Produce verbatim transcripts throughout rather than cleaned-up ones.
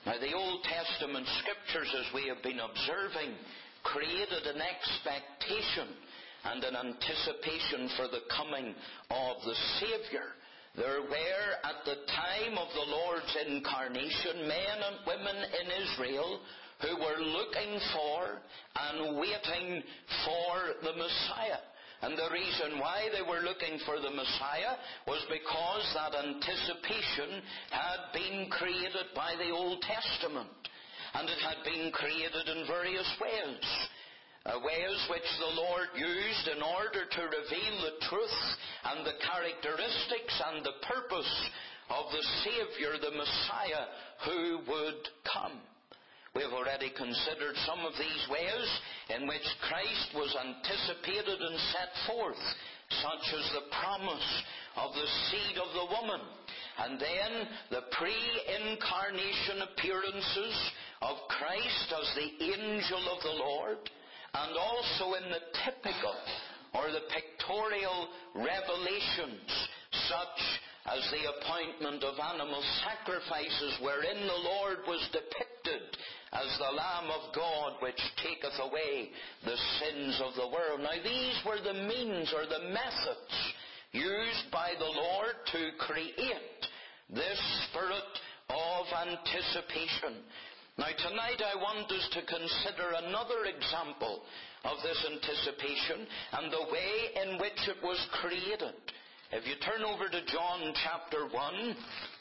Now, the Old Testament Scriptures, as we have been observing, created an expectation and an anticipation for the coming of the Saviour. There were, at the time of the Lord's incarnation, men and women in Israel who were looking for and waiting for the Messiah. And the reason why they were looking for the Messiah was because that anticipation had been created by the Old Testament. And it had been created in various ways. Uh, ways which the Lord used in order to reveal the truth and the characteristics and the purpose of the Saviour, the Messiah, who would come. We have already considered some of these ways in which Christ was anticipated and set forth, such as the promise of the seed of the woman, and then the pre-incarnation appearances of Christ as the angel of the Lord, and also in the typical or the pictorial revelations, such as the appointment of animal sacrifices, wherein the Lord was depicted as the Lamb of God which taketh away the sins of the world. Now, these were the means or the methods used by the Lord to create this spirit of anticipation. Now, tonight I want us to consider another example of this anticipation and the way in which it was created. If you turn over to John chapter one,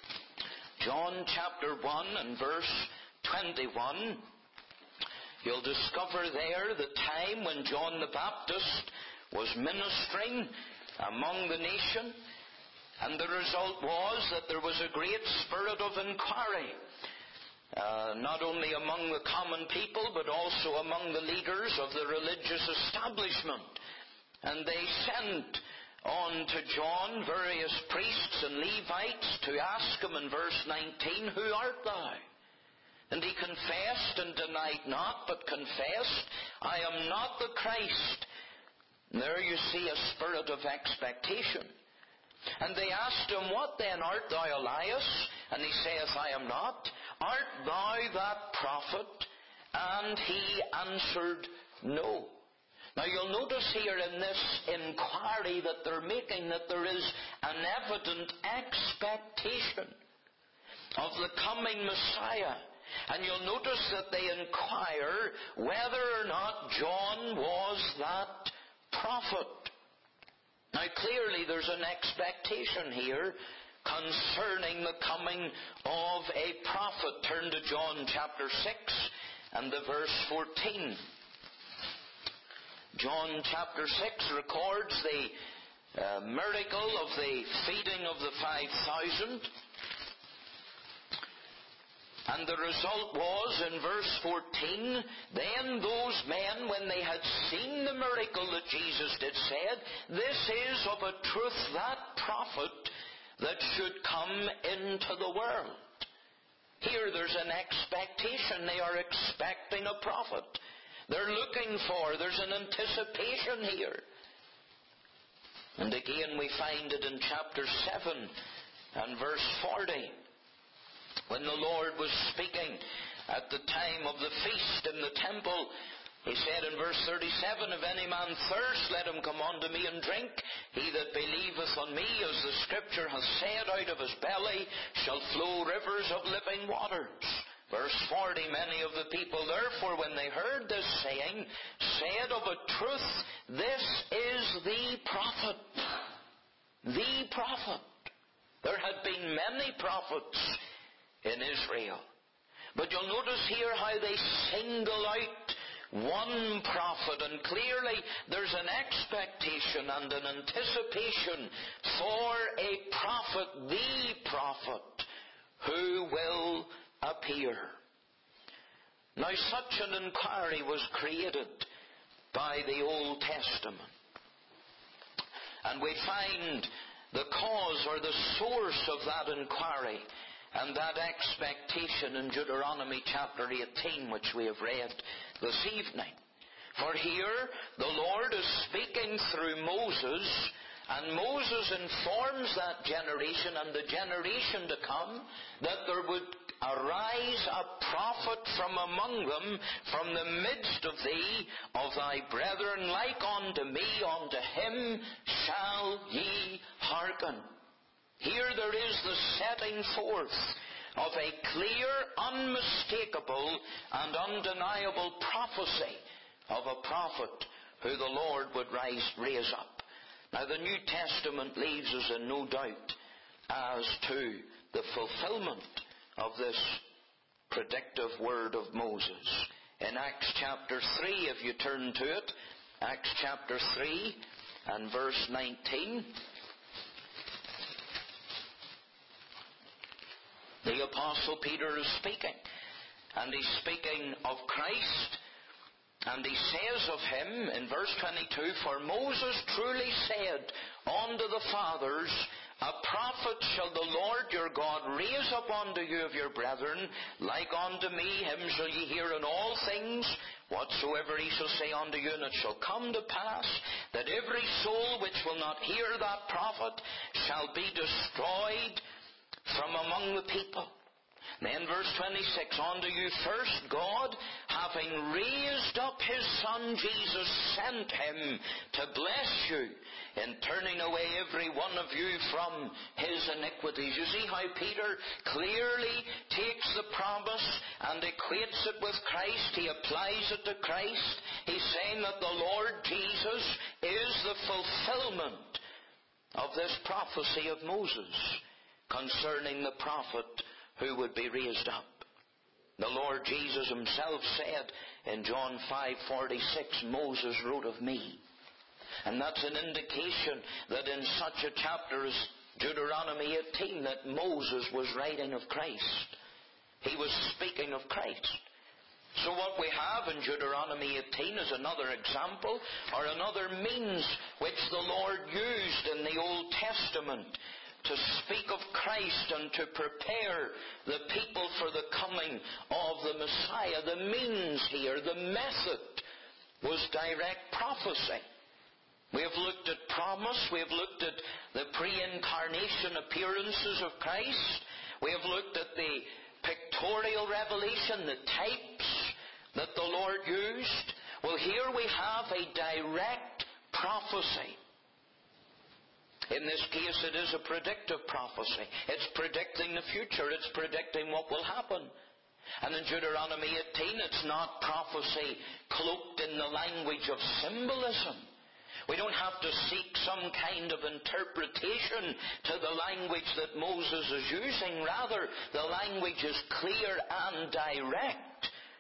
John chapter one and verse twenty-one, you'll discover there the time when John the Baptist was ministering among the nation, and the result was that there was a great spirit of inquiry. Uh, not only among the common people, but also among the leaders of the religious establishment. And they sent on to John various priests and Levites to ask him in verse nineteen, "Who art thou?" And he confessed and denied not, but confessed, "I am not the Christ." And there you see a spirit of expectation. And they asked him, "What then, art thou Elias?" And he saith, "I am not." "Art thou that prophet?" And he answered, "No." Now you'll notice here in this inquiry that they're making that there is an evident expectation of the coming Messiah. And you'll notice that they inquire whether or not John was that prophet. Now clearly there's an expectation here concerning the coming of a prophet. Turn to John chapter six and the verse fourteen. John chapter six records the uh, miracle of the feeding of the five thousand. And the result was, in verse fourteen, "Then those men, when they had seen the miracle that Jesus did, said, This is of a truth that prophet that should come into the world." Here there's an expectation. They are expecting a prophet. They're looking for, there's an anticipation here. And again we find it in chapter seven and verse forty. When the Lord was speaking at the time of the feast in the temple, He said in verse thirty-seven, "If any man thirst, let him come unto me and drink. He that believeth on me, as the Scripture hath said, out of his belly shall flow rivers of living waters." Verse forty, "Many of the people therefore, when they heard this saying, said of a truth, This is the prophet." The prophet. There had been many prophets in Israel. But you'll notice here how they single out one prophet, and clearly there's an expectation and an anticipation for a prophet, the prophet, who will appear. Now such an inquiry was created by the Old Testament. And we find the cause or the source of that inquiry and that expectation in Deuteronomy chapter eighteen, which we have read this evening. For here the Lord is speaking through Moses, and Moses informs that generation and the generation to come that there would Arise a prophet from among them, from the midst of thee, of thy brethren, like unto me, unto him shall ye hearken. Here there is the setting forth of a clear, unmistakable, and undeniable prophecy of a prophet who the Lord would rise, raise up. Now the New Testament leaves us in no doubt as to the fulfillment of this predictive word of Moses. In Acts chapter three, if you turn to it, Acts chapter three and verse nineteen, the Apostle Peter is speaking, and he's speaking of Christ, and he says of him in verse twenty-two, For Moses truly said unto the fathers, A prophet shall the Lord your God raise up unto you of your brethren, like unto me, him shall ye hear in all things, whatsoever he shall say unto you, and it shall come to pass, that every soul which will not hear that prophet shall be destroyed from among the people. Then verse twenty-six, Unto you first God, having raised up his Son Jesus, sent him to bless you, in turning away every one of you from his iniquities. You see how Peter clearly takes the promise and equates it with Christ. He applies it to Christ. He's saying that the Lord Jesus is the fulfillment of this prophecy of Moses concerning the prophet who would be raised up. The Lord Jesus himself said in John five forty-six, Moses wrote of me. And that's an indication that in such a chapter as Deuteronomy eighteen, that Moses was writing of Christ. He was speaking of Christ. So what we have in Deuteronomy eighteen is another example, or another means which the Lord used in the Old Testament to speak of Christ and to prepare the people for the coming of the Messiah. The means here, the method, was direct prophecy. We have looked at promise. We have looked at the pre-incarnation appearances of Christ. We have looked at the pictorial revelation, the types that the Lord used. Well, here we have a direct prophecy. In this case, it is a predictive prophecy. It's predicting the future. It's predicting what will happen. And in Deuteronomy eighteen, it's not prophecy cloaked in the language of symbolism. We don't have to seek some kind of interpretation to the language that Moses is using. Rather, the language is clear and direct.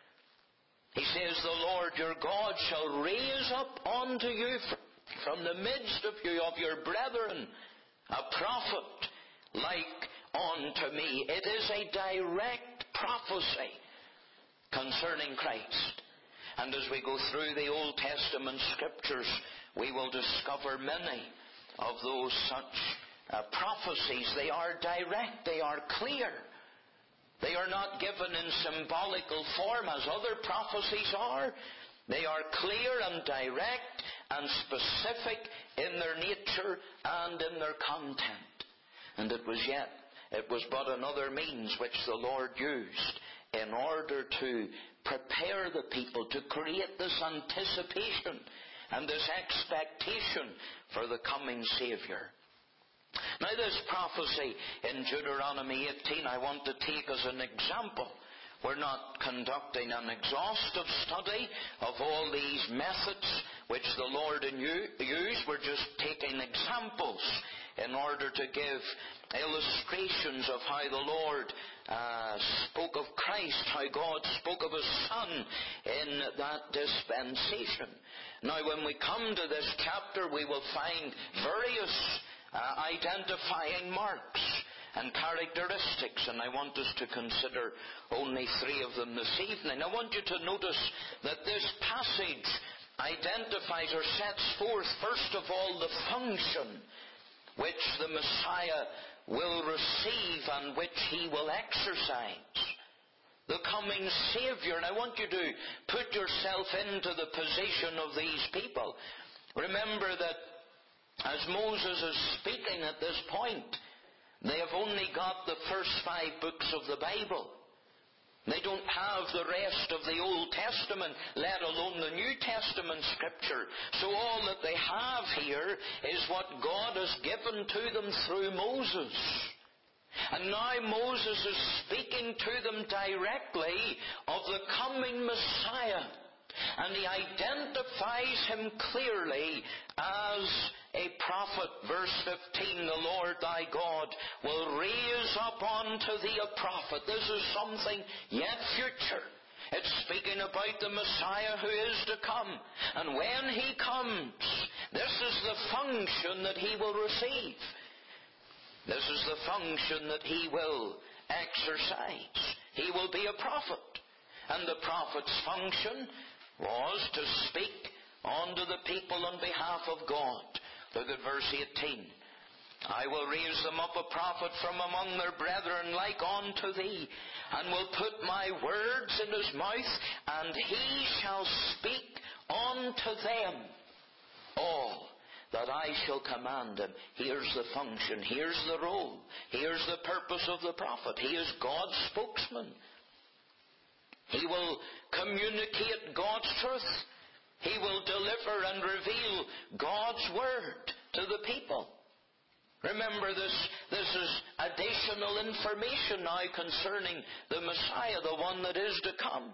He says, The Lord your God shall raise up unto you from the midst of you, of your brethren, a prophet like unto me. It is a direct prophecy concerning Christ. And as we go through the Old Testament scriptures, we will discover many of those such uh, prophecies. They are direct, they are clear. They are not given in symbolical form as other prophecies are. They are clear and direct and specific in their nature and in their content. And it was yet, it was but another means which the Lord used in order to prepare the people, to create this anticipation and this expectation for the coming Saviour. Now this prophecy in Deuteronomy eighteen I want to take as an example. We're not conducting an exhaustive study of all these methods which the Lord used. We're just taking examples in order to give illustrations of how the Lord uh, spoke of Christ, how God spoke of His Son in that dispensation. Now when we come to this chapter, we will find various uh, identifying marks and characteristics, and I want us to consider only three of them this evening. I want you to notice that this passage identifies or sets forth, first of all, the function which the Messiah will receive and which He will exercise. The coming Saviour. And I want you to put yourself into the position of these people. Remember that as Moses is speaking at this point, they have only got the first five books of the Bible. They don't have the rest of the Old Testament, let alone the New Testament Scripture. So all that they have here is what God has given to them through Moses. And now Moses is speaking to them directly of the coming Messiah. And he identifies him clearly as a prophet. Verse fifteen, the Lord thy God will raise up unto thee a prophet. This is something yet future. It's speaking about the Messiah who is to come. And when he comes, this is the function that he will receive. This is the function that he will exercise. He will be a prophet. And the prophet's function was to speak unto the people on behalf of God. Look at verse eighteen. I will raise them up a prophet from among their brethren like unto thee, and will put my words in his mouth, and he shall speak unto them all that I shall command him. Here's the function. Here's the role. Here's the purpose of the prophet. He is God's spokesman. He will communicate God's truth. He will deliver and reveal God's word to the people. Remember, this, this is additional information now concerning the Messiah, the one that is to come.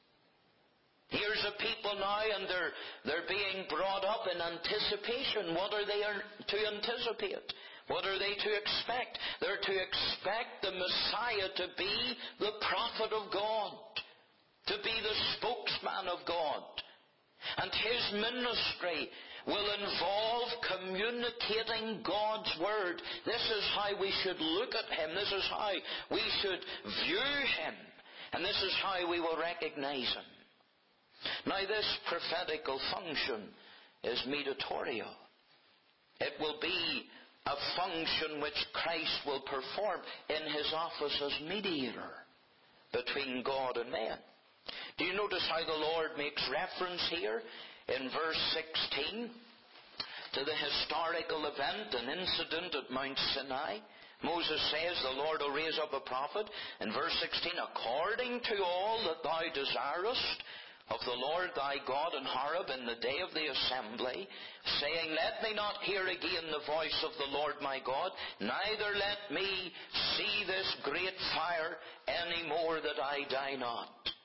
Here's a people now, and they're, they're being brought up in anticipation. What are they to anticipate? What are they to expect? They're to expect the Messiah to be the prophet of God, to be the spokesman of God. And his ministry will involve communicating God's word. This is how we should look at him. This is how we should view him. And this is how we will recognize him. Now, this prophetical function is mediatorial. It will be a function which Christ will perform in his office as mediator between God and man. Do you notice how the Lord makes reference here in verse sixteen to the historical event, an incident at Mount Sinai? Moses says the Lord will raise up a prophet. In verse sixteen, according to all that thou desirest of the Lord thy God in Horeb in the day of the assembly, saying, let me not hear again the voice of the Lord my God, neither let me see this great fire any more that I die not.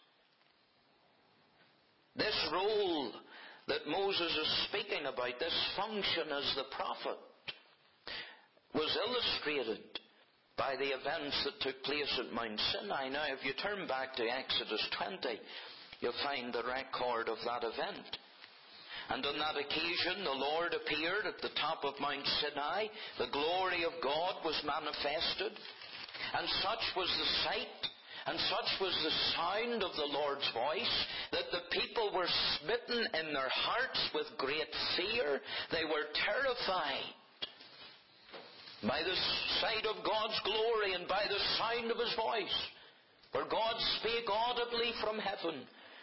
This role that Moses is speaking about, this function as the prophet, was illustrated by the events that took place at Mount Sinai. Now, if you turn back to Exodus twenty, you'll find the record of that event. And on that occasion, the Lord appeared at the top of Mount Sinai. The glory of God was manifested. And such was the sight, and such was the sound of the Lord's voice, that the people were smitten in their hearts with great fear. They were terrified by the sight of God's glory and by the sound of his voice. For God spake audibly from heaven.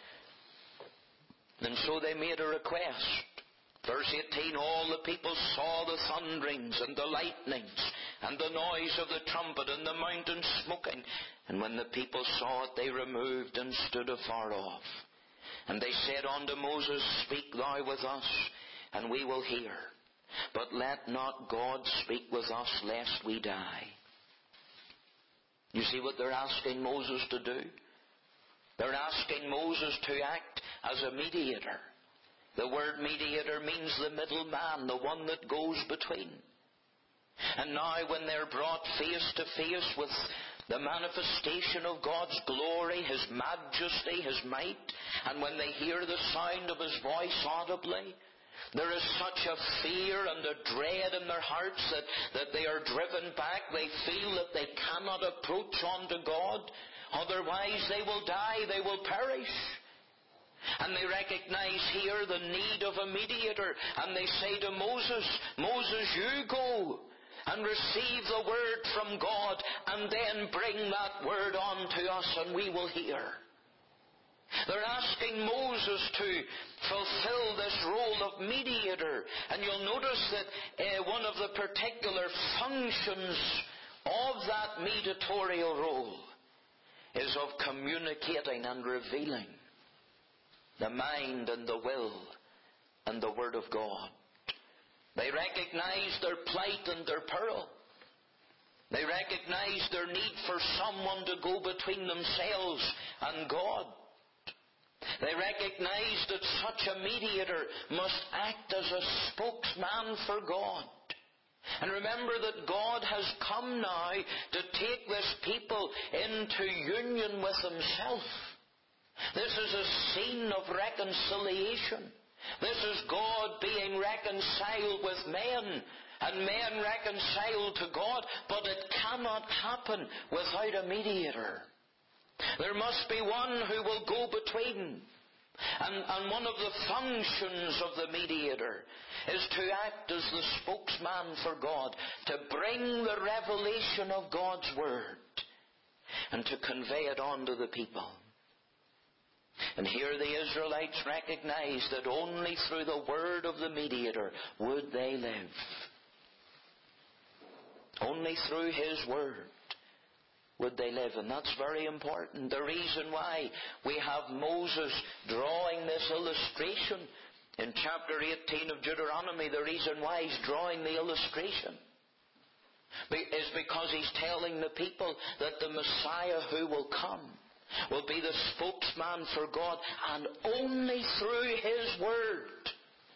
And so they made a request. Verse eighteen, all the people saw the thunderings and the lightnings and the noise of the trumpet and the mountain smoking. And when the people saw it, they removed and stood afar off. And they said unto Moses, speak thou with us, and we will hear. But let not God speak with us, lest we die. You see what they're asking Moses to do? They're asking Moses to act as a mediator. The word mediator means the middleman, the one that goes between. And now when they're brought face to face with the manifestation of God's glory, his majesty, his might, and when they hear the sound of his voice audibly, there is such a fear and a dread in their hearts that, that they are driven back. They feel that they cannot approach unto God. Otherwise they will die, they will perish. And they recognize here the need of a mediator. And they say to Moses, Moses, you go and receive the word from God, and then bring that word on to us, and we will hear. They're asking Moses to fulfill this role of mediator. And you'll notice that uh, one of the particular functions of that mediatorial role is is of communicating and revealing the mind and the will and the Word of God. They recognize their plight and their peril. They recognize their need for someone to go between themselves and God. They recognize that such a mediator must act as a spokesman for God. And remember that God has come now to take this people into union with Himself. This is a scene of reconciliation. This is God being reconciled with men, and men reconciled to God, but it cannot happen without a mediator. There must be one who will go between. And, and one of the functions of the mediator is to act as the spokesman for God, to bring the revelation of God's Word and to convey it on to the people. And here the Israelites recognized that only through the word of the mediator would they live. Only through His Word would they live. And that's very important. The reason why we have Moses drawing this illustration in chapter eighteen of Deuteronomy, the reason why he's drawing the illustration is because he's telling the people that the Messiah who will come will be the spokesman for God, and only through His Word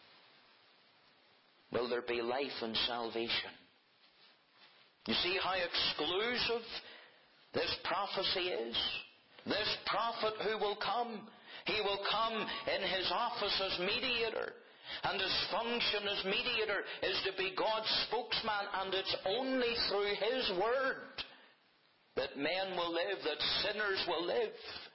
will there be life and salvation. You see how exclusive this prophecy is? This prophet who will come, he will come in his office as mediator. And his function as mediator is to be God's spokesman, and it's only through His Word that men will live, that sinners will live.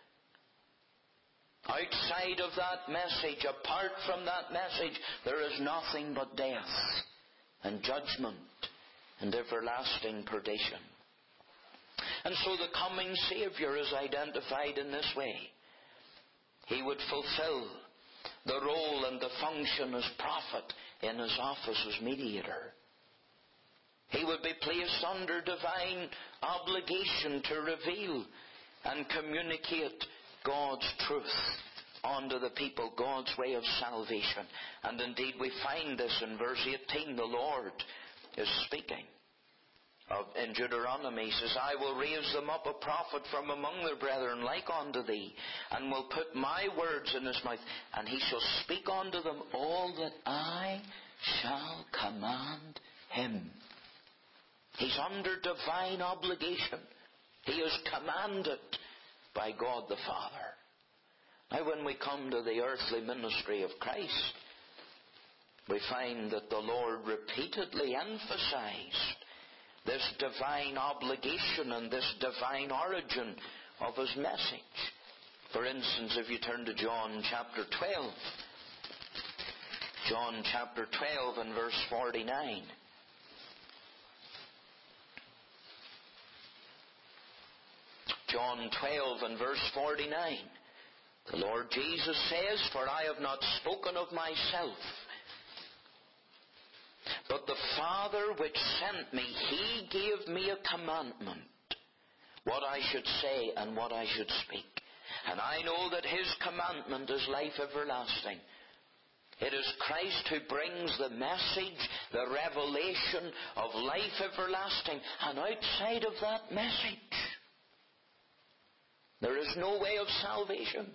Outside of that message, apart from that message, there is nothing but death and judgment and everlasting perdition. And so the coming Saviour is identified in this way. He would fulfill the role and the function as prophet in His office as mediator. He would be placed under divine obligation to reveal and communicate God's truth unto the people, God's way of salvation. And indeed we find this in verse eighteen. The Lord is speaking. Of, in Deuteronomy, He says, I will raise them up a prophet from among their brethren like unto thee, and will put my words in his mouth, and he shall speak unto them all that I shall command him. He's under divine obligation. He is commanded by God the Father. Now when we come to the earthly ministry of Christ, we find that the Lord repeatedly emphasized this divine obligation and this divine origin of His message. For instance, if you turn to John chapter twelve, John chapter twelve and verse forty-nine. John twelve and verse forty-nine. The Lord Jesus says, For I have not spoken of myself, but the Father which sent me, He gave me a commandment, what I should say and what I should speak. And I know that His commandment is life everlasting. It is Christ who brings the message, the revelation of life everlasting. And outside of that message, there is no way of salvation.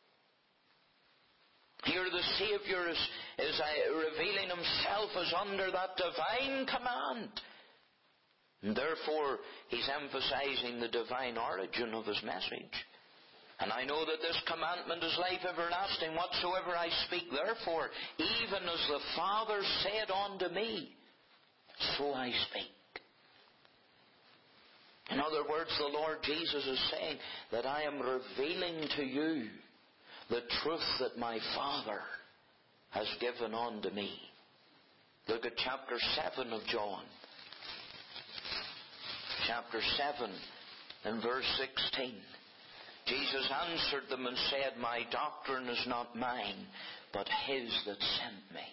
Here the Saviour is, is uh, revealing Himself as under that divine command. And therefore, He's emphasizing the divine origin of His message. And I know that this commandment is life everlasting. Whatsoever I speak, therefore, even as the Father said unto me, so I speak. In other words, the Lord Jesus is saying that I am revealing to you the truth that my Father has given unto me. Look at chapter seven of John. Chapter seven and verse sixteen. Jesus answered them and said, My doctrine is not mine, but His that sent me.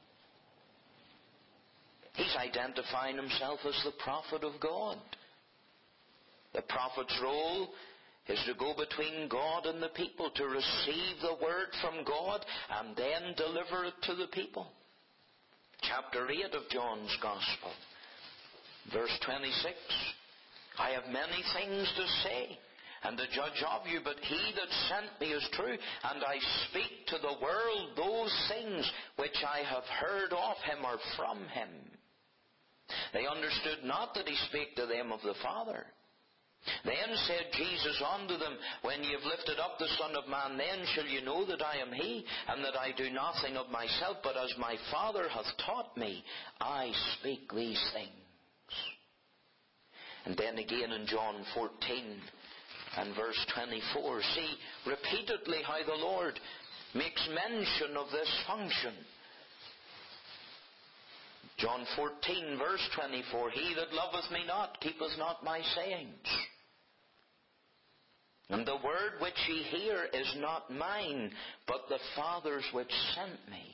He's identifying Himself as the prophet of God. The prophet's role is to go between God and the people, to receive the word from God and then deliver it to the people. Chapter eight of John's Gospel, verse twenty-six. I have many things to say and to judge of you, but he that sent me is true, and I speak to the world those things which I have heard of him or from him. They understood not that he spake to them of the Father. Then said Jesus unto them, when ye have lifted up the Son of Man, then shall you know that I am he, and that I do nothing of myself, but as my Father hath taught me, I speak these things. And then again in John fourteen and verse twenty-four, see repeatedly how the Lord makes mention of this function. John fourteen verse twenty-four, he that loveth me not keepeth not my sayings. And the word which ye hear is not mine, but the Father's which sent me.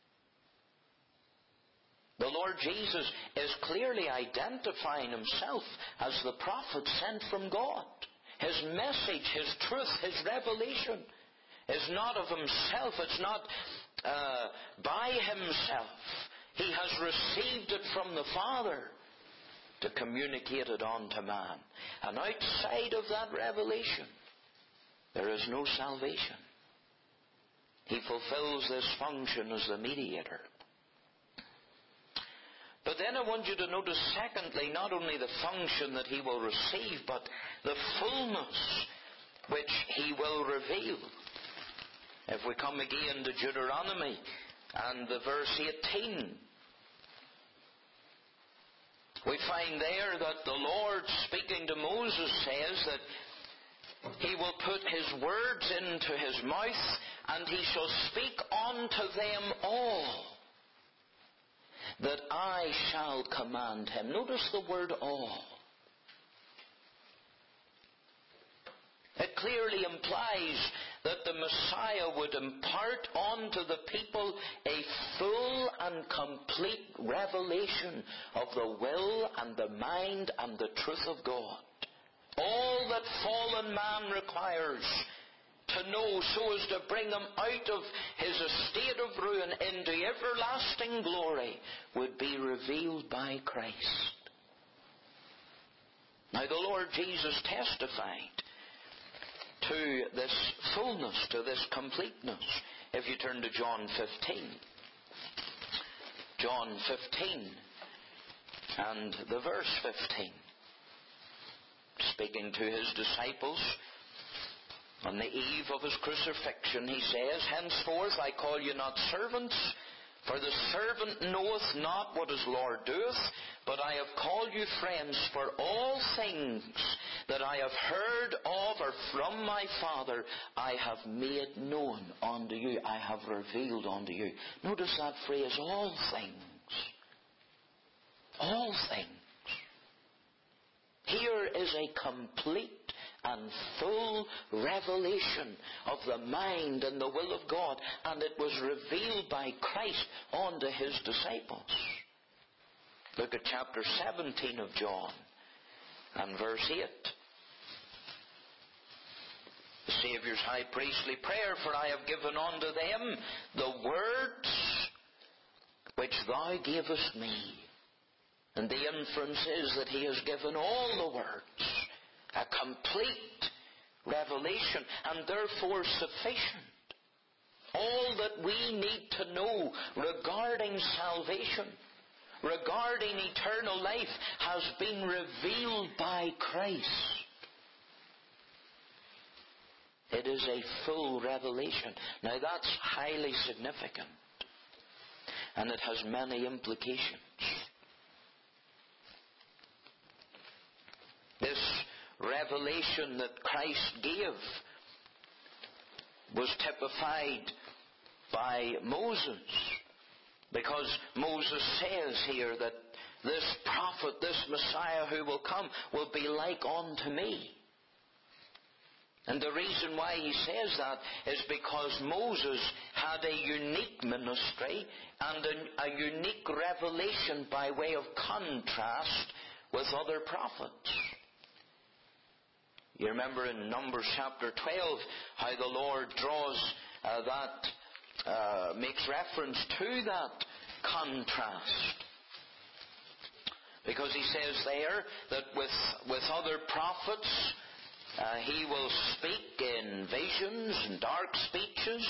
The Lord Jesus is clearly identifying himself as the prophet sent from God. His message, his truth, his revelation is not of himself. It's not uh, by himself. He has received it from the Father to communicate it on to man. And outside of that revelation, there is no salvation. He fulfills this function as the mediator. But then I want you to notice, secondly, not only the function that he will receive, but the fullness which he will reveal. If we come again to Deuteronomy and the verse eighteen, we find there that the Lord, speaking to Moses, says that he will put his words into his mouth, and he shall speak unto them all that I shall command him. Notice the word all. It clearly implies that the Messiah would impart unto the people a full and complete revelation of the will and the mind and the truth of God. All that fallen man requires to know, so as to bring them out of his estate of ruin into everlasting glory, would be revealed by Christ. Now the Lord Jesus testified to this fullness, to this completeness. If you turn to John fifteen. John fifteen and the verse fifteen. Speaking to his disciples on the eve of his crucifixion, he says, henceforth I call you not servants, for the servant knoweth not what his Lord doeth, but I have called you friends, for all things that I have heard of or from my Father, I have made known unto you. I have revealed unto you. Notice that phrase, all things. All things. Here is a complete and full revelation of the mind and the will of God, and it was revealed by Christ unto his disciples. Look at chapter seventeen of John and verse eight. The Saviour's high priestly prayer, for I have given unto them the words which thou gavest me. And the inference is that he has given all the words, a complete revelation, and therefore sufficient. All that we need to know regarding salvation, regarding eternal life, has been revealed by Christ. It is a full revelation. Now that's highly significant, and it has many implications. This revelation that Christ gave was typified by Moses, because Moses says here that this prophet, this Messiah who will come, will be like unto me. And the reason why he says that is because Moses had a unique ministry and a, a unique revelation by way of contrast with other prophets. You remember in Numbers chapter twelve how the Lord draws uh, that, uh, makes reference to that contrast. Because he says there that with, with other prophets uh, he will speak in visions and dark speeches,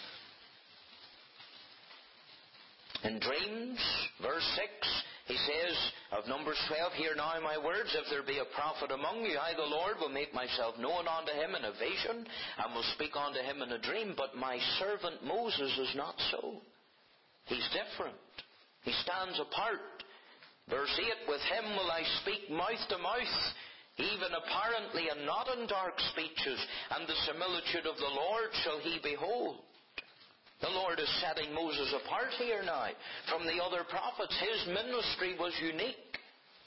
in dreams. Verse six, he says of Numbers twelve, "Hear now my words, if there be a prophet among you, I the Lord will make myself known unto him in a vision, and will speak unto him in a dream. But my servant Moses is not so." He's different. He stands apart. Verse eight, "With him will I speak mouth to mouth, even apparently, and not in dark speeches, and the similitude of the Lord shall he behold." The Lord is setting Moses apart here now from the other prophets. His ministry was unique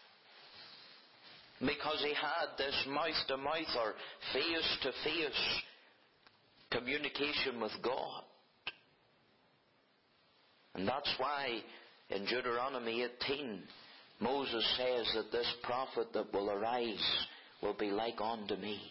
because he had this mouth-to-mouth or face-to-face communication with God. And that's why in Deuteronomy eighteen, Moses says that this prophet that will arise will be like unto me.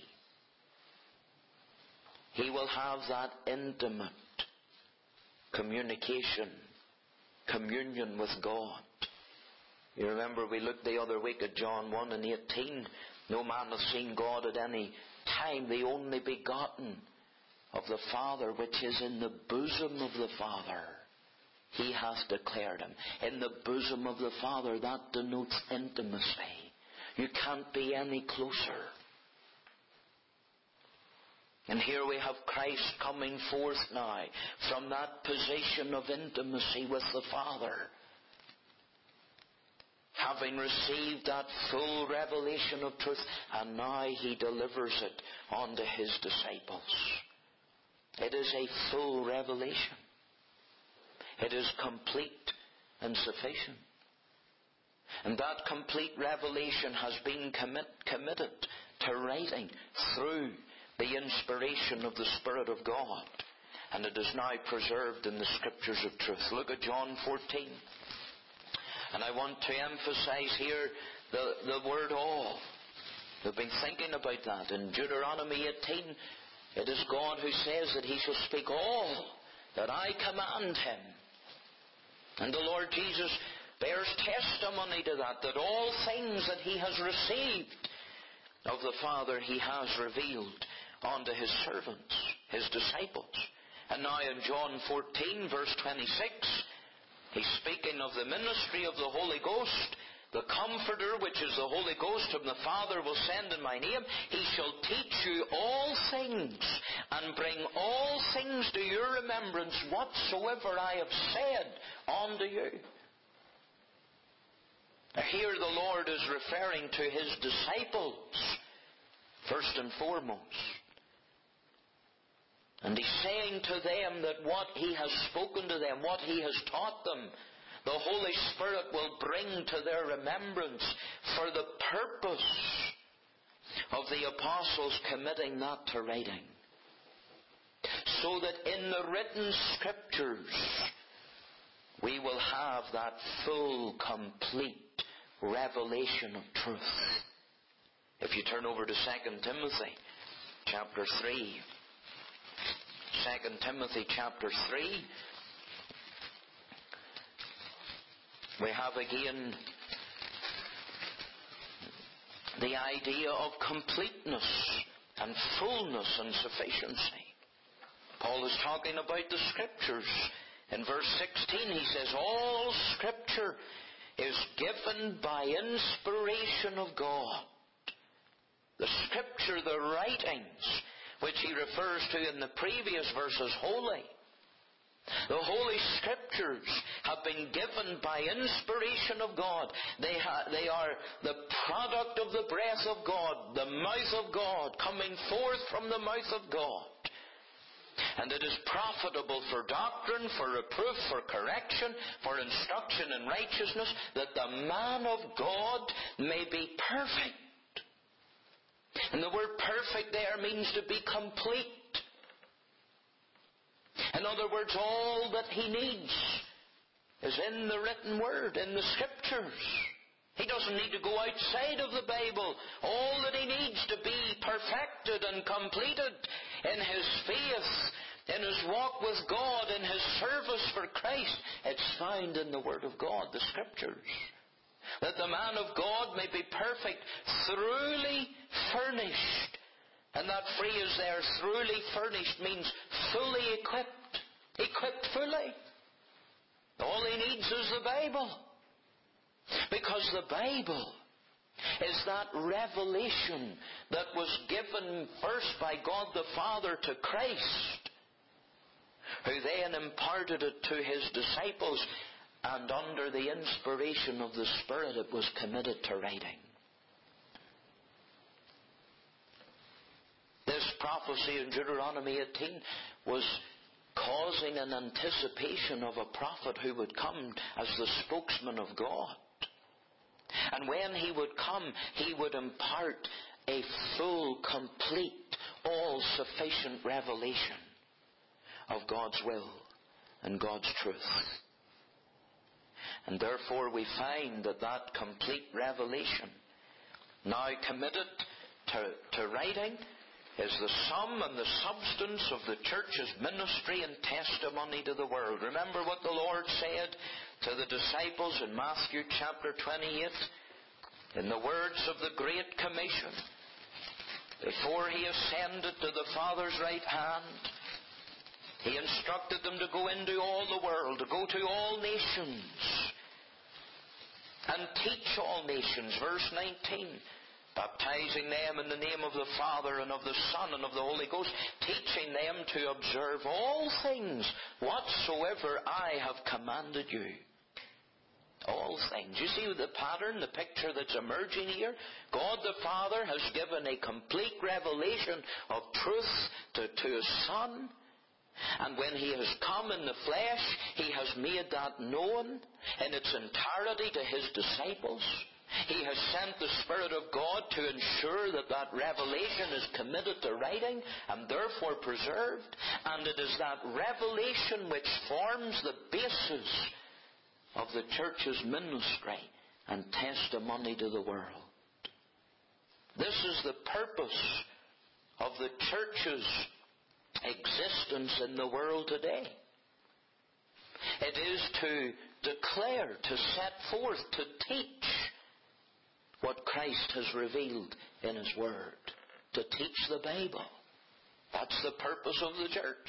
He will have that intimate communication, communion with God. You remember we looked the other week at John one and eighteen. "No man hath seen God at any time, the only begotten of the Father, which is in the bosom of the Father. He hath declared him." In the bosom of the Father, that denotes intimacy. You can't be any closer. And here we have Christ coming forth now from that position of intimacy with the Father, having received that full revelation of truth, and now he delivers it unto his disciples. It is a full revelation. It is complete and sufficient. And that complete revelation has been commit, committed to writing through the inspiration of the Spirit of God. And it is now preserved in the Scriptures of truth. Look at John fourteen. And I want to emphasize here the, the word all. We've been thinking about that. In Deuteronomy eighteen, it is God who says that he shall speak all that I command him. And the Lord Jesus bears testimony to that, that all things that he has received of the Father he has revealed unto his servants, his disciples. And now in John fourteen, verse twenty-six, he's speaking of the ministry of the Holy Ghost. "The Comforter, which is the Holy Ghost, whom the Father will send in my name, he shall teach you all things, and bring all things to your remembrance, whatsoever I have said unto you." Here the Lord is referring to his disciples, first and foremost. And he's saying to them that what he has spoken to them, what he has taught them, the Holy Spirit will bring to their remembrance for the purpose of the apostles committing that to writing. So that in the written Scriptures we will have that full, complete revelation of truth. If you turn over to Second Timothy chapter three. Second Timothy chapter three. We have again the idea of completeness and fullness and sufficiency. Paul is talking about the Scriptures. In verse sixteen he says, "All Scripture is given by inspiration of God." The Scripture, the writings, which he refers to in the previous verses, holy. The Holy Scriptures have been given by inspiration of God. They, ha- they are the product of the breath of God, the mouth of God, coming forth from the mouth of God. And it is profitable for doctrine, for reproof, for correction, for instruction in righteousness, that the man of God may be perfect. And the word perfect there means to be complete. In other words, all that he needs is in the written word, in the Scriptures. He doesn't need to go outside of the Bible. All that he needs to be perfected and completed in his faith, in his walk with God, in his service for Christ, it's found in the Word of God, the Scriptures. That the man of God may be perfect, thoroughly furnished. And that phrase there, thoroughly furnished, means fully equipped. Equipped fully. All he needs is the Bible. Because the Bible is that revelation that was given first by God the Father to Christ, who then imparted it to his disciples, and under the inspiration of the Spirit it was committed to writing. This prophecy in Deuteronomy eighteen was causing an anticipation of a prophet who would come as the spokesman of God. And when he would come, he would impart a full, complete, all-sufficient revelation of God's will and God's truth. And therefore we find that that complete revelation, now committed to, to writing, is the sum and the substance of the church's ministry and testimony to the world. Remember what the Lord said to the disciples in Matthew chapter twenty-eight, in the words of the Great Commission, before he ascended to the Father's right hand. He instructed them to go into all the world, to go to all nations, and teach all nations. Verse nineteen, baptizing them in the name of the Father and of the Son and of the Holy Ghost, teaching them to observe all things whatsoever I have commanded you. All things. You see the pattern, the picture that's emerging here? God the Father has given a complete revelation of truth to, to his Son. And when he has come in the flesh, he has made that known in its entirety to his disciples. He has sent the Spirit of God to ensure that that revelation is committed to writing and therefore preserved. And it is that revelation which forms the basis of the church's ministry and testimony to the world. This is the purpose of the church's existence in the world today. It is to declare, to set forth, to teach what Christ has revealed in his Word. To teach the Bible. That's the purpose of the church.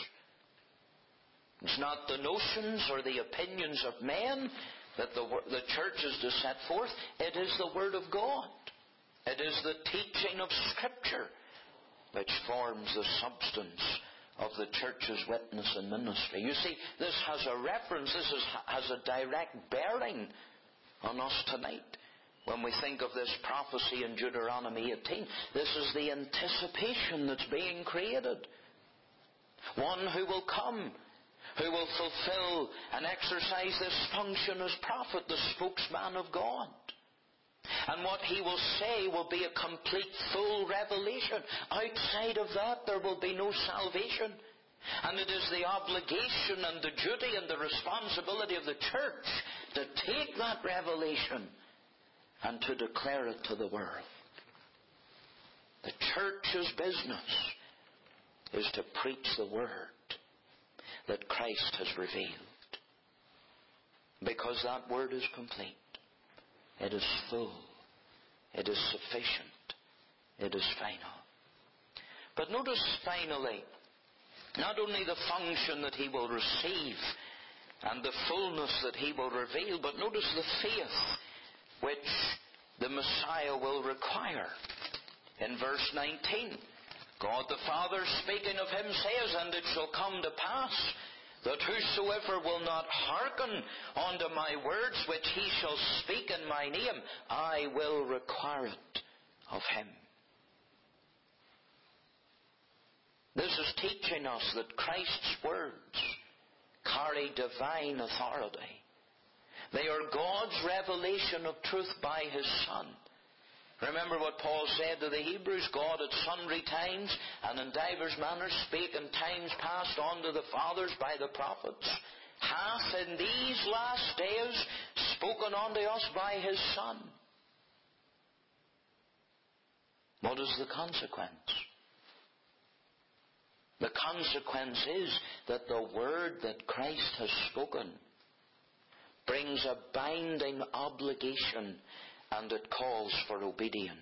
It's not the notions or the opinions of men that the, the church is to set forth. It is the Word of God. It is the teaching of Scripture which forms the substance of the church's witness and ministry. You see, this has a reference, this is, has a direct bearing on us tonight. When we think of this prophecy in Deuteronomy eighteen, this is the anticipation that's being created. One who will come, who will fulfill and exercise this function as prophet, the spokesman of God. And what he will say will be a complete, full revelation. Outside of that, there will be no salvation. And it is the obligation and the duty and the responsibility of the church to take that revelation and to declare it to the world. The church's business is to preach the word that Christ has revealed. Because that word is complete. It is full. It is sufficient. It is final. But notice finally, not only the function that he will receive and the fullness that he will reveal, but notice the faith which the Messiah will require. In verse nineteen, God the Father speaking of him says, and it shall come to pass that whosoever will not hearken unto my words which he shall speak in my name, I will require it of him. This is teaching us that Christ's words carry divine authority. They are God's revelation of truth by his Son. Remember what Paul said to the Hebrews, God at sundry times and in divers manners spake in times past unto the fathers by the prophets, hath in these last days spoken unto us by his Son, What is the consequence? The consequence is that the word that Christ has spoken brings a binding obligation, and it calls for obedience.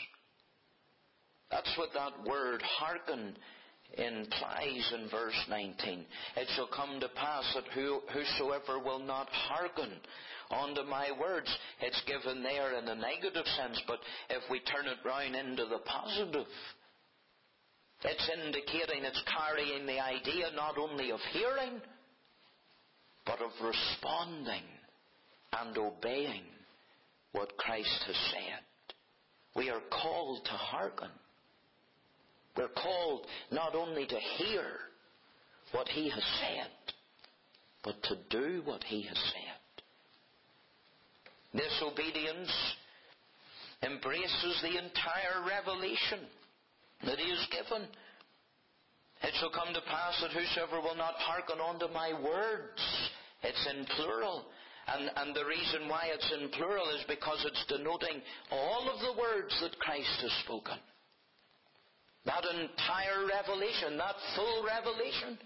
That's what that word hearken implies in verse nineteen. It shall come to pass that who, whosoever will not hearken unto my words. It's given there in a negative sense, but if we turn it round into the positive, it's indicating, it's carrying the idea not only of hearing, but of responding and obeying what Christ has said. We are called to hearken. We're called not only to hear what He has said, but to do what He has said. This obedience embraces the entire revelation that He has given. It shall come to pass that whosoever will not hearken unto my words. It's in plural. And, and the reason why it's in plural is because it's denoting all of the words that Christ has spoken. That entire revelation, that full revelation.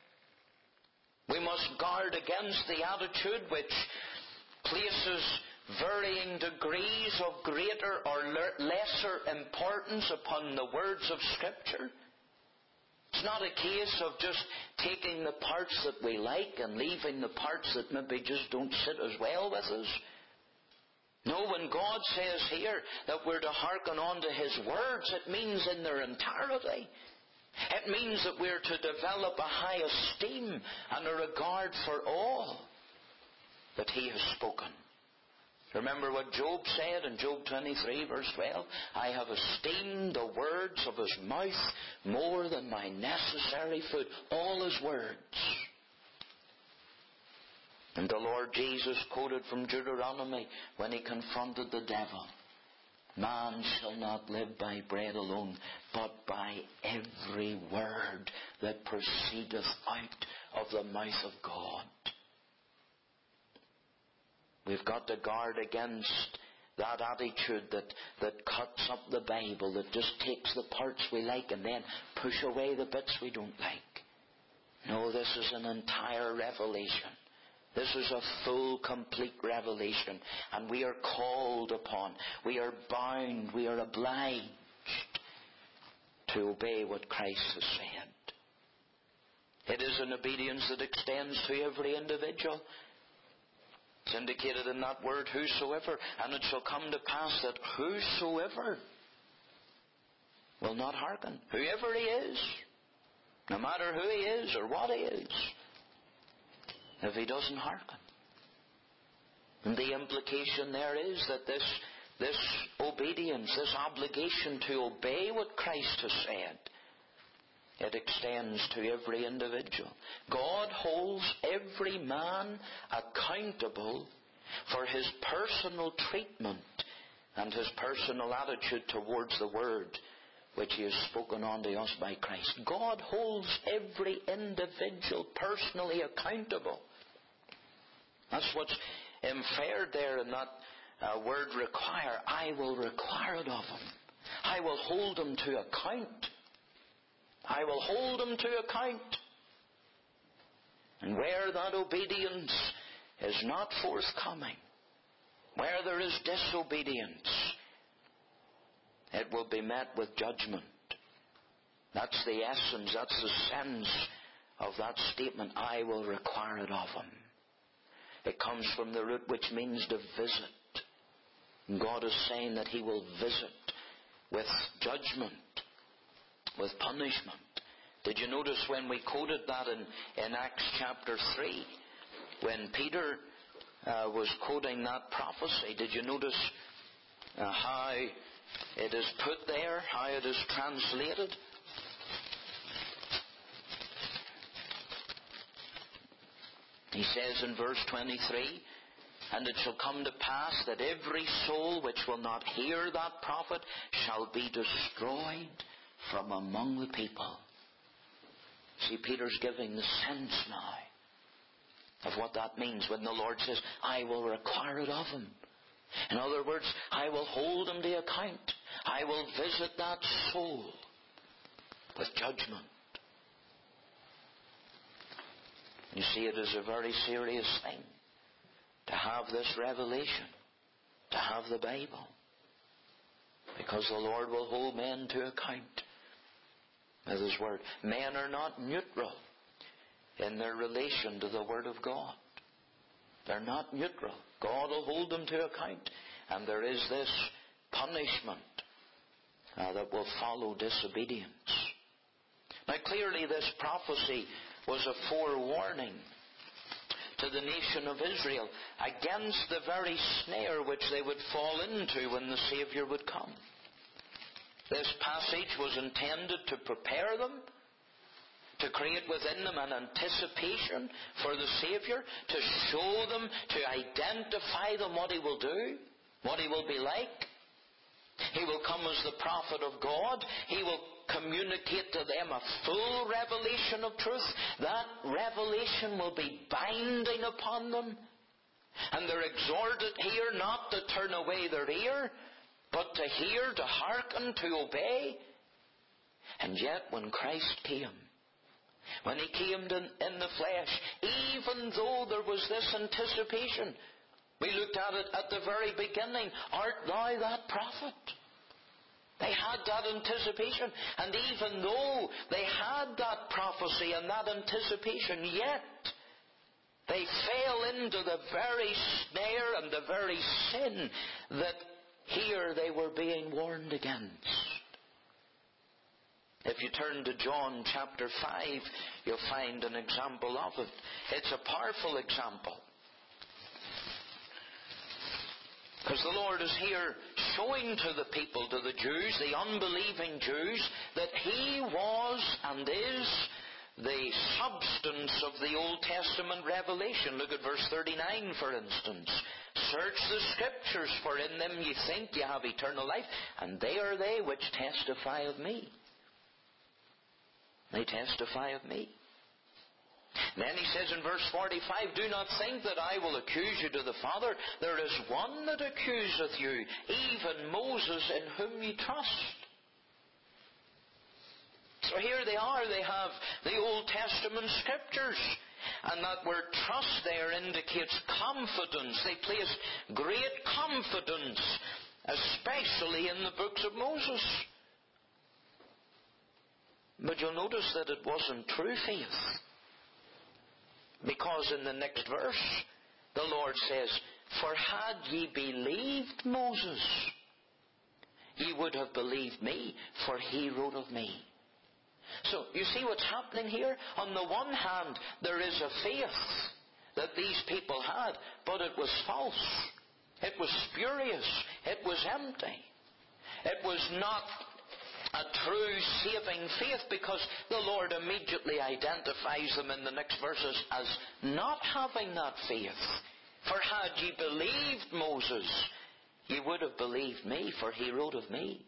We must guard against the attitude which places varying degrees of greater or lesser importance upon the words of Scripture. It's not a case of just taking the parts that we like and leaving the parts that maybe just don't sit as well with us. No, when God says here that we're to hearken unto His words, it means in their entirety. It means that we're to develop a high esteem and a regard for all that He has spoken. Remember what Job said in Job twenty-three verse twelve? I have esteemed the words of His mouth more than my necessary food. All His words. And the Lord Jesus quoted from Deuteronomy when He confronted the devil. Man shall not live by bread alone, but by every word that proceedeth out of the mouth of God. We've got to guard against that attitude that, that cuts up the Bible, that just takes the parts we like and then push away the bits we don't like. No, this is an entire revelation. This is a full, complete revelation. And we are called upon, we are bound, we are obliged to obey what Christ has said. It is an obedience that extends to every individual. It's indicated in that word, whosoever. And it shall come to pass that whosoever will not hearken. Whoever he is, no matter who he is or what he is, if he doesn't hearken. And the implication there is that this, this obedience, this obligation to obey what Christ has said, it extends to every individual. God holds every man accountable for his personal treatment and his personal attitude towards the word which He has spoken unto us by Christ. God holds every individual personally accountable. That's what's inferred there in that uh, word require. I will require it of him. I will hold him to account. I will hold him to account. And where that obedience is not forthcoming, where there is disobedience, it will be met with judgment. That's the essence, that's the sense of that statement, I will require it of him. It comes from the root which means to visit. And God is saying that He will visit with judgment, with punishment. Did you notice when we quoted that in, in Acts chapter three, when Peter uh, was quoting that prophecy, did you notice uh, how it is put there, how it is translated? He says in verse twenty-three, and it shall come to pass that every soul which will not hear that prophet shall be destroyed from among the people. See, Peter's giving the sense now of what that means when the Lord says, I will require it of him. In other words, I will hold him to account. I will visit that soul with judgment. You see, it is a very serious thing to have this revelation, to have the Bible, because the Lord will hold men to account with His Word. Men are not neutral in their relation to the Word of God. They're not neutral. God will hold them to account. And there is this punishment uh, that will follow disobedience. Now clearly this prophecy was a forewarning to the nation of Israel against the very snare which they would fall into when the Savior would come. This passage was intended to prepare them, to create within them an anticipation for the Savior, to show them, to identify them what He will do, what He will be like. He will come as the prophet of God. He will communicate to them a full revelation of truth. That revelation will be binding upon them. And they're exhorted here not to turn away their ear, but to hear, to hearken, to obey. And yet when Christ came, when He came in the flesh, even though there was this anticipation, we looked at it at the very beginning, art thou that prophet? They had that anticipation. And even though they had that prophecy and that anticipation, yet they fell into the very snare and the very sin that here they were being warned against. If you turn to John chapter five, you'll find an example of it. It's a powerful example. Because the Lord is here showing to the people, to the Jews, the unbelieving Jews, that He was and is the substance of the Old Testament revelation. Look at verse thirty-nine, for instance. Search the Scriptures, for in them ye think ye have eternal life, and they are they which testify of me. They testify of me. Then he says in verse forty-five, do not think that I will accuse you to the Father. There is one that accuseth you, even Moses, in whom ye trust. So here they are. They have the Old Testament Scriptures. And that word trust there indicates confidence. They place great confidence, especially in the books of Moses. But you'll notice that it wasn't true faith. Because in the next verse, the Lord says, for had ye believed Moses, ye would have believed me, for he wrote of me. So, you see what's happening here? On the one hand, there is a faith that these people had, but it was false. It was spurious. It was empty. It was not a true saving faith, because the Lord immediately identifies them in the next verses as not having that faith. For had ye believed Moses, ye would have believed me, for he wrote of me.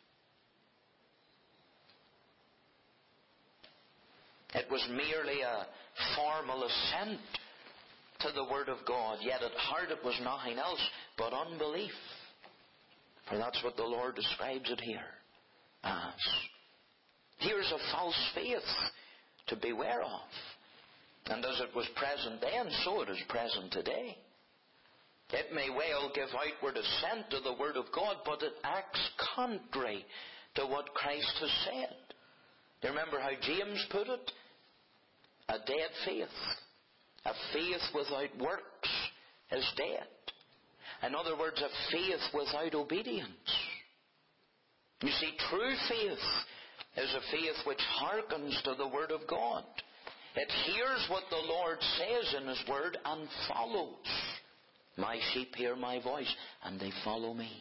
It was merely a formal assent to the Word of God, yet at heart it was nothing else but unbelief. For that's what the Lord describes it here as. Here's a false faith to beware of. And as it was present then, so it is present today. It may well give outward assent to the Word of God, but it acts contrary to what Christ has said. Do you remember how James put it? A dead faith. A faith without works is dead. In other words, a faith without obedience. You see, true faith is a faith which hearkens to the Word of God. It hears what the Lord says in His Word and follows. My sheep hear my voice, and they follow me.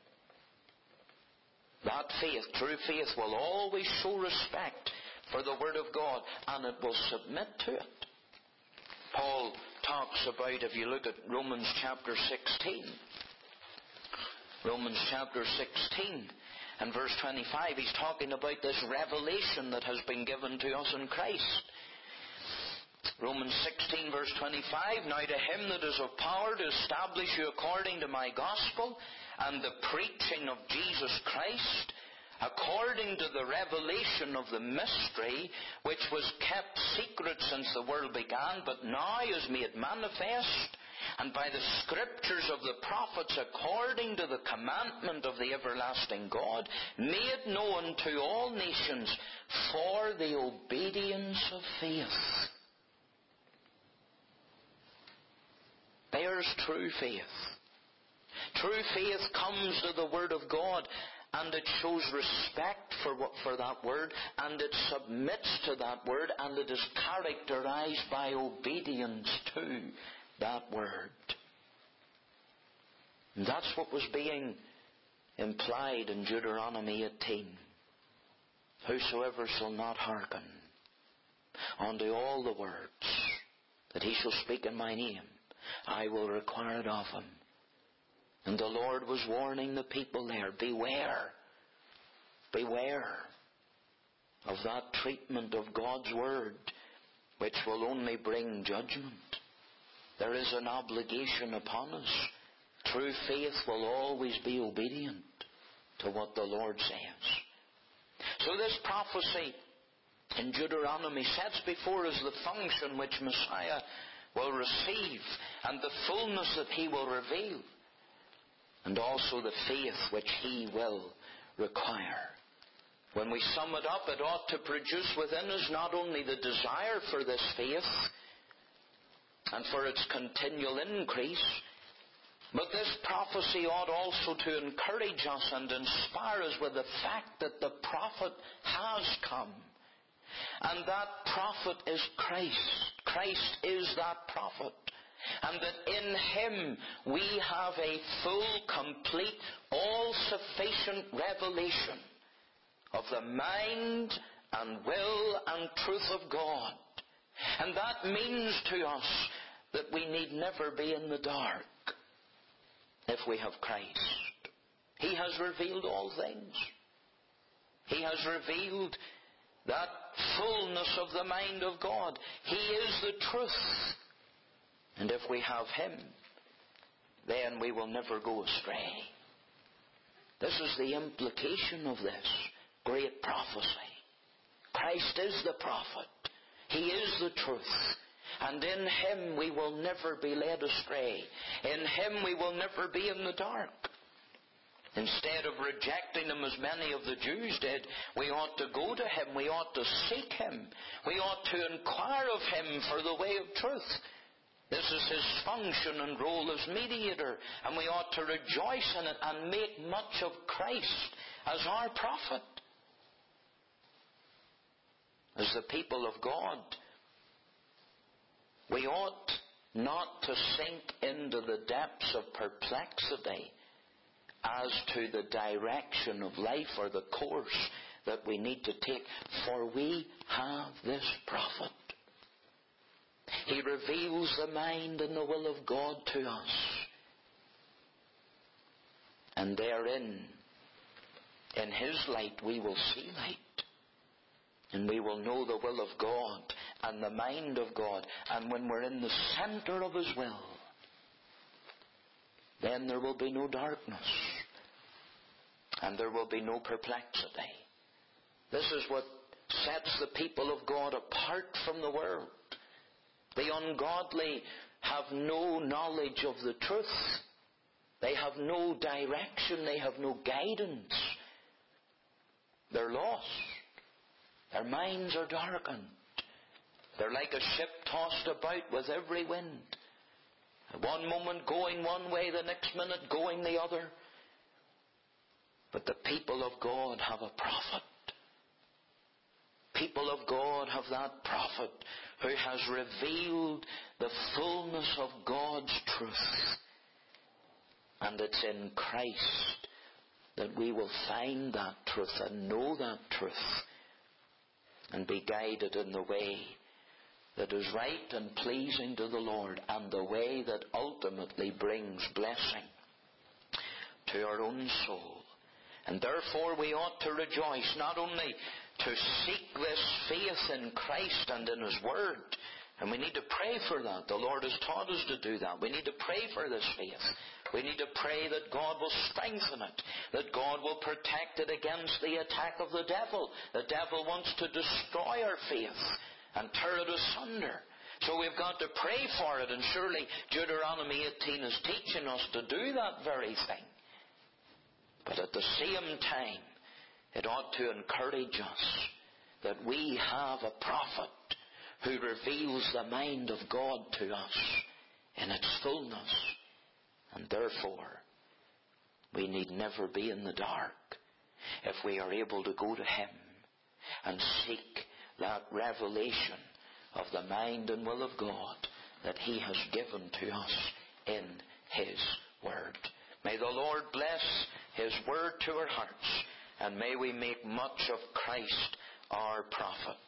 That faith, true faith, will always show respect for the Word of God, and it will submit to it. Paul talks about, if you look at Romans chapter sixteen, Romans chapter sixteen, and verse twenty-five, he's talking about this revelation that has been given to us in Christ. Romans sixteen verse twenty-five, now to him that is of power to establish you according to my gospel and the preaching of Jesus Christ, according to the revelation of the mystery, which was kept secret since the world began, but now is made manifest, and by the scriptures of the prophets, according to the commandment of the everlasting God, made known to all nations for the obedience of faith. There's true faith. True faith comes to the Word of God, and it shows respect for what, for that Word, and it submits to that Word, and it is characterized by obedience to that Word. And that's what was being implied in Deuteronomy eighteen. Whosoever shall not hearken unto all the words that he shall speak in my name, I will require it of him. And the Lord was warning the people there, beware, beware of that treatment of God's Word, which will only bring judgment. There is an obligation upon us. True faith will always be obedient to what the Lord says. So this prophecy in Deuteronomy sets before us the function which Messiah will receive and the fullness that he will reveal, and also the faith which he will require. When we sum it up, it ought to produce within us not only the desire for this faith and for its continual increase, but this prophecy ought also to encourage us and inspire us with the fact that the prophet has come. And that prophet is Christ. Christ is that prophet. And that in him we have a full, complete, all-sufficient revelation of the mind and will and truth of God. And that means to us that we need never be in the dark if we have Christ. He has revealed all things. He has revealed that fullness of the mind of God. He is the truth. And if we have him, then we will never go astray. This is the implication of this great prophecy. Christ is the prophet. He is the truth. And in him we will never be led astray. In him we will never be in the dark. Instead of rejecting him as many of the Jews did, we ought to go to him. We ought to seek him. We ought to inquire of him for the way of truth. This is his function and role as mediator, and we ought to rejoice in it and make much of Christ as our prophet. As the people of God, we ought not to sink into the depths of perplexity as to the direction of life or the course that we need to take, for we have this prophet. He reveals the mind and the will of God to us. And therein, in his light, we will see light. And we will know the will of God and the mind of God. And when we're in the center of his will, then there will be no darkness. And there will be no perplexity. This is what sets the people of God apart from the world. The ungodly have no knowledge of the truth. They have no direction. They have no guidance. They're lost. Their minds are darkened. They're like a ship tossed about with every wind. One moment going one way, the next minute going the other. But the people of God have a prophet. People of God have that prophet who has revealed the fullness of God's truth. And it's in Christ that we will find that truth and know that truth and be guided in the way that is right and pleasing to the Lord, and the way that ultimately brings blessing to our own soul. And therefore we ought to rejoice, not only to seek this faith in Christ and in his Word, And we need to pray for that. The Lord has taught us to do that. We need to pray for this faith. We need to pray that God will strengthen it, that God will protect it against the attack of the devil. The devil wants to destroy our faith and tear it asunder. So we've got to pray for it, and surely Deuteronomy eighteen is teaching us to do that very thing. But at the same time, it ought to encourage us that we have a prophet who reveals the mind of God to us in its fullness. And therefore, we need never be in the dark if we are able to go to Him and seek that revelation of the mind and will of God that He has given to us in His Word. May the Lord bless His Word to our hearts, and may we make much of Christ our prophet.